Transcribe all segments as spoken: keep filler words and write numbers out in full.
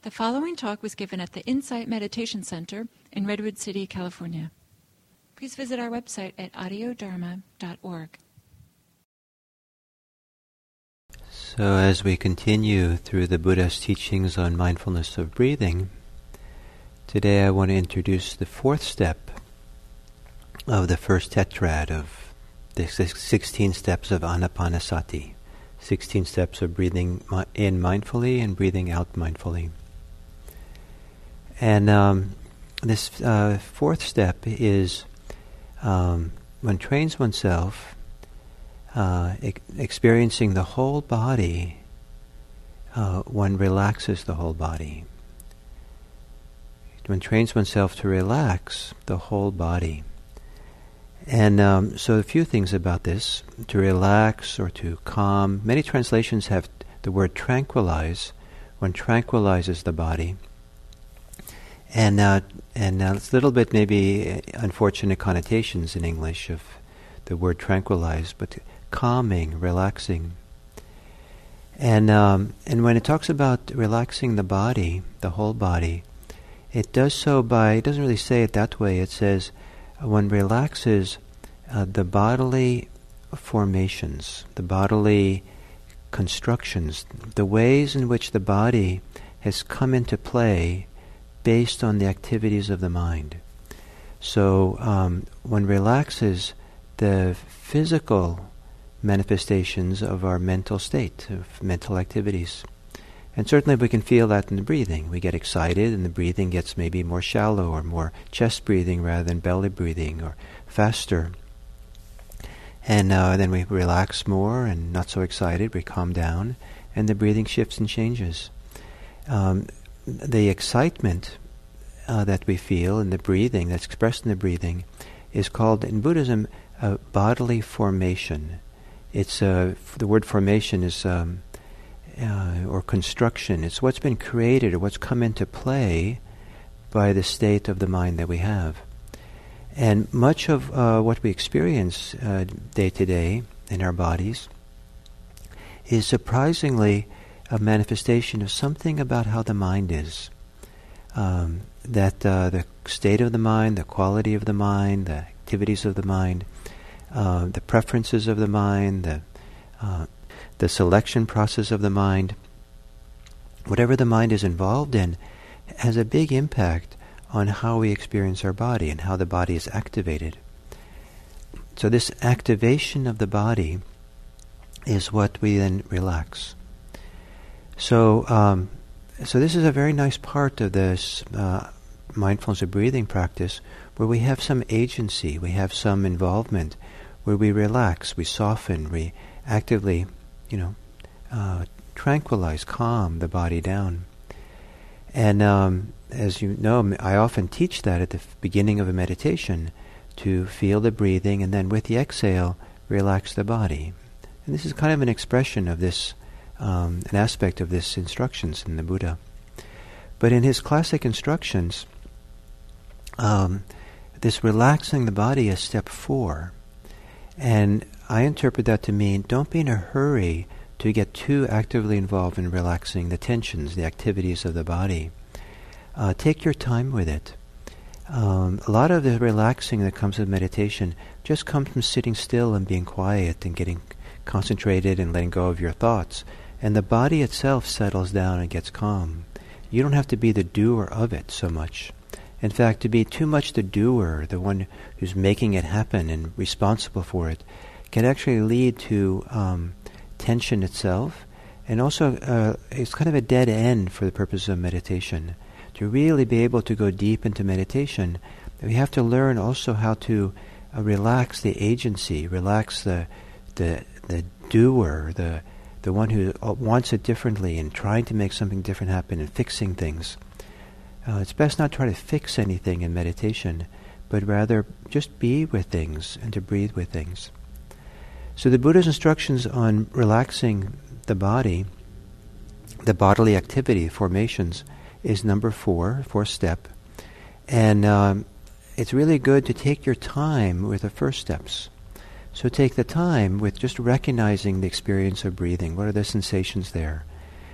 The following talk was given at the Insight Meditation Center in Redwood City, California. Please visit our website at audio dharma dot org. So as we continue through the Buddha's teachings on mindfulness of breathing, today I want to introduce the fourth step of the first tetrad of the sixteen steps of Anapanasati, sixteen steps of breathing in mindfully and breathing out mindfully. And um, this uh, fourth step is um, one trains oneself uh, e- experiencing the whole body, uh, one relaxes the whole body. One trains oneself to relax the whole body. And um, so a few things about this, to relax or to calm. Many translations have the word tranquilize, one tranquilizes the body. And uh, and uh, it's a little bit maybe unfortunate connotations in English of the word tranquilize, but calming, relaxing. And um, and when it talks about relaxing the body, the whole body, it does so by, it doesn't really say it that way, it says one relaxes uh, the bodily formations, the bodily constructions, the ways in which the body has come into play based on the activities of the mind. So um, one relaxes the physical manifestations of our mental state, of mental activities. And certainly we can feel that in the breathing. We get excited and the breathing gets maybe more shallow or more chest breathing rather than belly breathing or faster. And uh, then we relax more and not so excited, we calm down and the breathing shifts and changes. Um, the excitement uh, that we feel in the breathing, that's expressed in the breathing, is called in Buddhism uh, bodily formation. It's uh, f- the word formation is um, uh, or construction. It's what's been created or what's come into play by the state of the mind that we have. And much of uh, what we experience uh, day to day in our bodies is surprisingly a manifestation of something about how the mind is. Um, that uh, the state of the mind, the quality of the mind, the activities of the mind, uh, the preferences of the mind, the uh, the selection process of the mind, whatever the mind is involved in, has a big impact on how we experience our body and how the body is activated. So this activation of the body is what we then relax. So, um, so this is a very nice part of this uh, mindfulness of breathing practice, where we have some agency, we have some involvement, where we relax, we soften, we actively, you know, uh, tranquilize, calm the body down. And um, as you know, I often teach that at the f- beginning of a meditation, to feel the breathing and then with the exhale, relax the body. And this is kind of an expression of this, um, an aspect of this instructions in the Buddha. But in his classic instructions, um, this relaxing the body is step four. And I interpret that to mean don't be in a hurry to get too actively involved in relaxing the tensions, the activities of the body. Uh, take your time with it. Um, a lot of the relaxing that comes with meditation just comes from sitting still and being quiet and getting concentrated and letting go of your thoughts. And the body itself settles down and gets calm. You don't have to be the doer of it so much. In fact, to be too much the doer, the one who's making it happen and responsible for it, can actually lead to um, tension itself, and also uh, it's kind of a dead end for the purpose of meditation. To really be able to go deep into meditation, we have to learn also how to uh, relax the agency, relax the the the doer, the the one who wants it differently and trying to make something different happen and fixing things. Uh, it's best not try to fix anything in meditation, but rather just be with things and to breathe with things. So the Buddha's instructions on relaxing the body, the bodily activity, formations, is number four, fourth step. And um, it's really good to take your time with the first steps. So take the time with just recognizing the experience of breathing. What are the sensations there?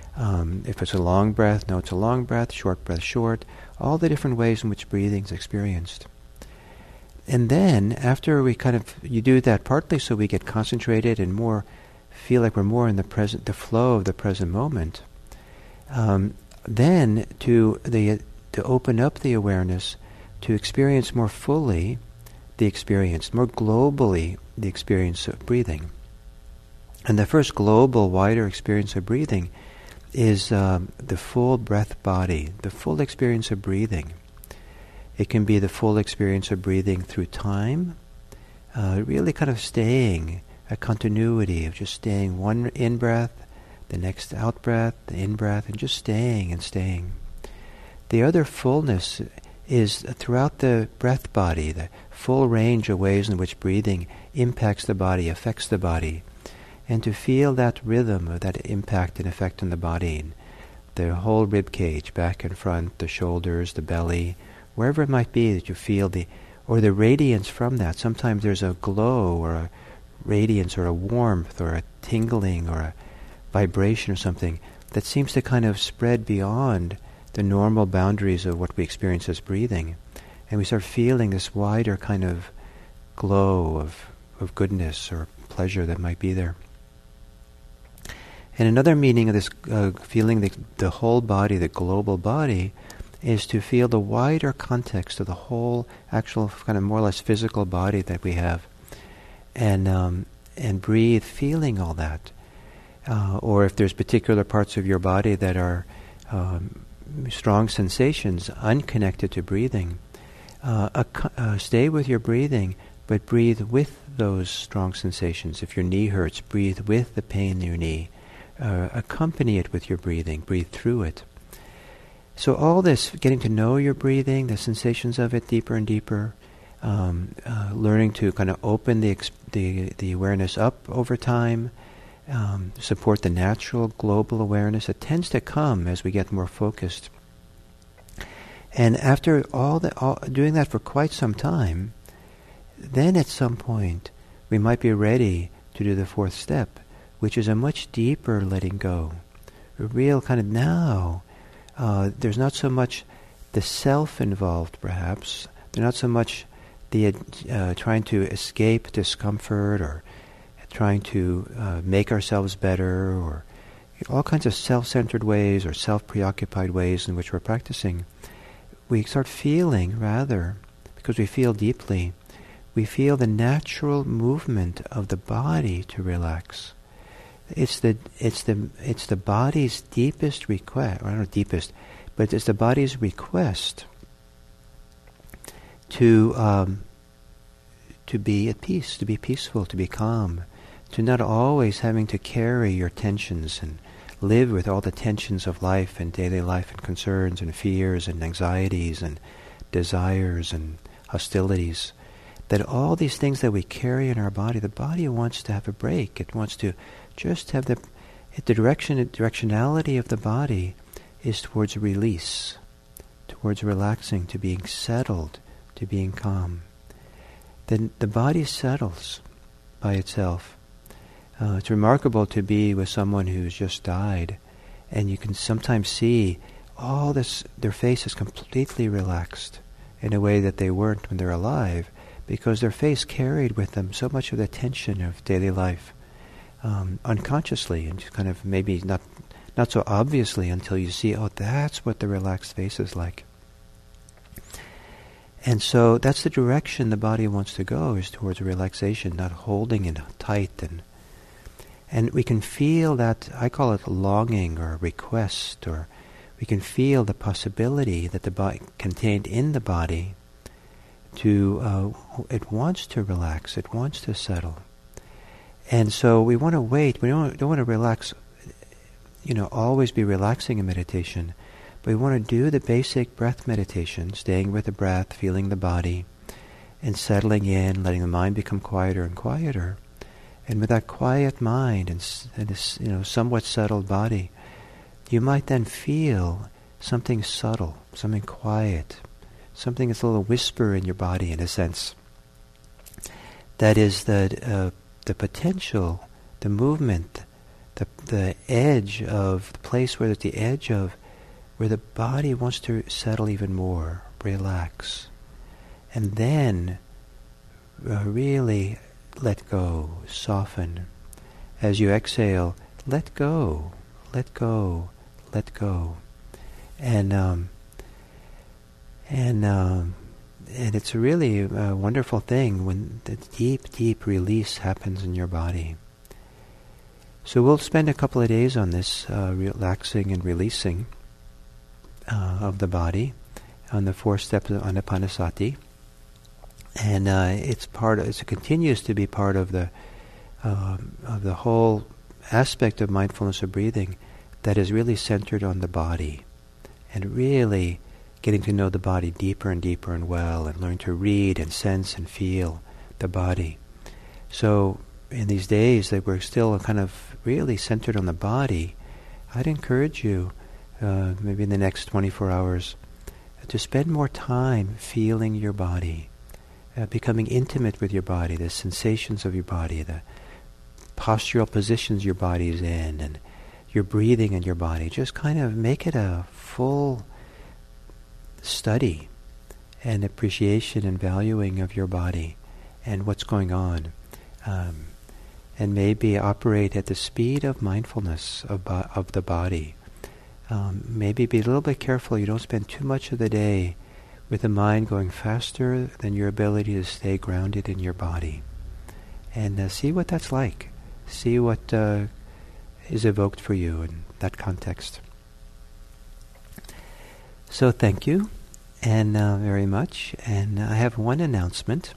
Um, if it's a long breath, no, it's a long breath, short breath, short, all the different ways in which breathing is experienced. And then, after we kind of, you do that partly so we get concentrated and more, feel like we're more in the present, the flow of the present moment, um, then to the to open up the awareness, to experience more fully the experience, more globally the experience of breathing. And the first global, wider experience of breathing is um, the full breath body, the full experience of breathing. It can be the full experience of breathing through time, uh, really kind of staying, a continuity of just staying one in-breath, the next out-breath, the in-breath, and just staying and staying. The other fullness is throughout the breath body, the full range of ways in which breathing impacts the body, affects the body, and to feel that rhythm of that impact and effect on the body, the whole rib cage, back and front, the shoulders, the belly, wherever it might be that you feel the, or the radiance from that. Sometimes there's a glow or a radiance or a warmth or a tingling or a vibration or something that seems to kind of spread beyond the normal boundaries of what we experience as breathing. And we start feeling this wider kind of glow of, of goodness or pleasure that might be there. And another meaning of this uh, feeling the, the whole body, the global body, is to feel the wider context of the whole actual kind of more or less physical body that we have. And um, and breathe feeling all that. Uh, or if there's particular parts of your body that are um, strong sensations unconnected to breathing, uh, ac- uh, stay with your breathing, but breathe with those strong sensations. If your knee hurts, breathe with the pain in your knee. Uh, accompany it with your breathing. Breathe through it. So all this, getting to know your breathing, the sensations of it deeper and deeper, um, uh, learning to kind of open the, ex- the the awareness up over time, um, support the natural global awareness that tends to come as we get more focused. And after all the all, doing that for quite some time, then at some point we might be ready to do the fourth step, which is a much deeper letting go. A real kind of now, uh, there's not so much the self involved perhaps, there's not so much the uh, trying to escape discomfort or trying to uh, make ourselves better or all kinds of self-centered ways or self-preoccupied ways in which we're practicing. We start feeling rather, because we feel deeply, we feel the natural movement of the body to relax. It's the it's the it's the body's deepest request, or I don't know deepest, but it's the body's request to um, to be at peace, to be peaceful, to be calm, to not always having to carry your tensions and live with all the tensions of life and daily life and concerns and fears and anxieties and desires and hostilities. That all these things that we carry in our body, the body wants to have a break. It wants to just have the the direction, directionality of the body is towards release, towards relaxing, to being settled, to being calm. Then the body settles by itself. Uh, it's remarkable to be with someone who's just died, and you can sometimes see all this, their face is completely relaxed in a way that they weren't when they're alive, because their face carried with them so much of the tension of daily life, um, unconsciously, and just kind of maybe not not so obviously until you see, oh, that's what the relaxed face is like. And so that's the direction the body wants to go, is towards relaxation, not holding it tight. And and we can feel that, I call it longing or request, or we can feel the possibility that the body contained in the body to, uh, it wants to relax, it wants to settle. And so we want to wait, we don't, don't want to relax, you know, always be relaxing in meditation, but we want to do the basic breath meditation, staying with the breath, feeling the body, and settling in, letting the mind become quieter and quieter. And with that quiet mind and, and this, you know, somewhat settled body, you might then feel something subtle, something quiet, something that's a little whisper in your body, in a sense. That is the uh, the potential, the movement, the the edge of the place where at the edge of where the body wants to settle even more, relax, and then uh, really let go, soften. As you exhale, let go, let go, let go, and um, and um, and it's really a wonderful thing when the deep, deep release happens in your body. So we'll spend a couple of days on this, uh, relaxing and releasing uh, of the body, on the four steps of Anapanasati, and uh, it's part. Of, it continues to be part of the uh, of the whole aspect of mindfulness of breathing that is really centered on the body, and really getting to know the body deeper and deeper and well, and learn to read and sense and feel the body. So in these days that we're still kind of really centered on the body, I'd encourage you, uh, maybe in the next twenty-four hours, to spend more time feeling your body, uh, becoming intimate with your body, the sensations of your body, the postural positions your body is in, and your breathing in your body. Just kind of make it a full study and appreciation and valuing of your body and what's going on. Um, and maybe operate at the speed of mindfulness of, bo- of the body. Um, maybe be a little bit careful you don't spend too much of the day with the mind going faster than your ability to stay grounded in your body. And uh, see what that's like. See what uh, is evoked for you in that context. So thank you, and uh, very much. And I have one announcement.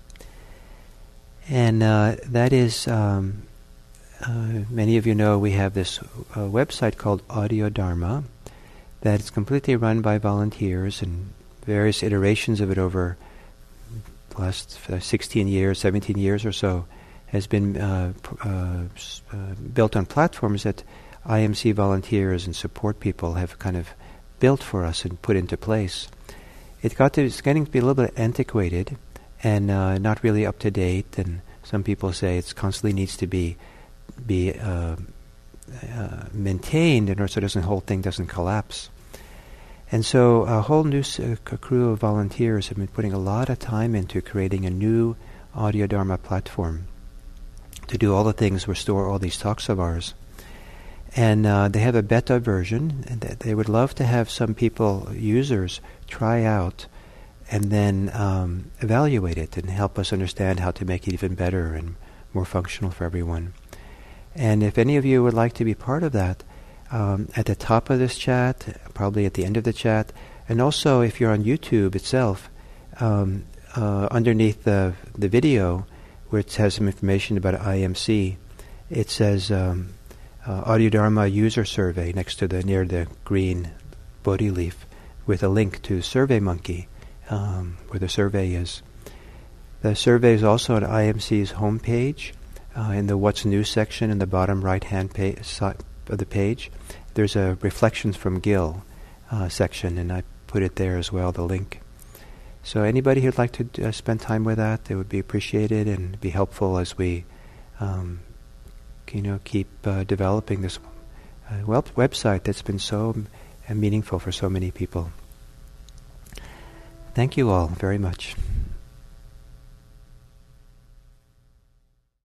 And uh, that is, um, uh, many of you know we have this uh, website called Audio Dharma that is completely run by volunteers, and various iterations of it over the last uh, sixteen years, seventeen years or so has been uh, pr- uh, s- uh, built on platforms that I M C volunteers and support people have kind of built for us and put into place. It got to, it's getting to be a little bit antiquated and uh, not really up to date, and some people say it constantly needs to be be uh, uh, maintained in order so the whole thing doesn't collapse. And so a whole new s- uh, crew of volunteers have been putting a lot of time into creating a new Audio Dharma platform to do all the things, restore all these talks of ours. And uh, they have a beta version, and th- they would love to have some people, users, try out and then um, evaluate it and help us understand how to make it even better and more functional for everyone. And if any of you would like to be part of that, um, at the top of this chat, probably at the end of the chat, and also if you're on YouTube itself, um, uh, underneath the the video, where it has some information about I M C, it says um, uh, Audio Dharma user survey next to the near the green Bodhi leaf, with a link to SurveyMonkey, um, where the survey is. The survey is also on I M C's homepage, uh, in the What's New section in the bottom right-hand pa- side of the page. There's a Reflections from Gil uh, section, and I put it there as well, the link. So anybody who'd like to uh, spend time with that, it would be appreciated and be helpful as we, um, you know, keep uh, developing this uh, web- website that's been so m- meaningful for so many people. Thank you all very much.